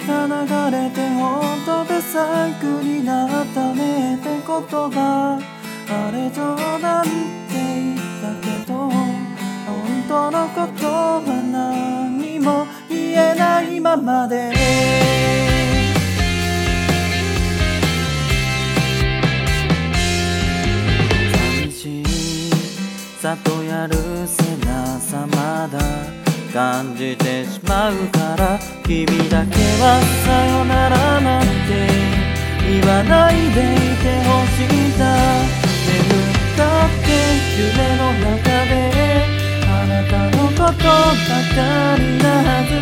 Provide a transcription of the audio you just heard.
が流れて本当で最悪になったねって言葉、あれ冗談って言ったけど本当のことは何も言えないままで、寂しさとやるせなさまだ感じてしまうから、君だけはさよならなんて言わないでいてほしいんだ。眠ったって夢の中であなたのことばかりなはず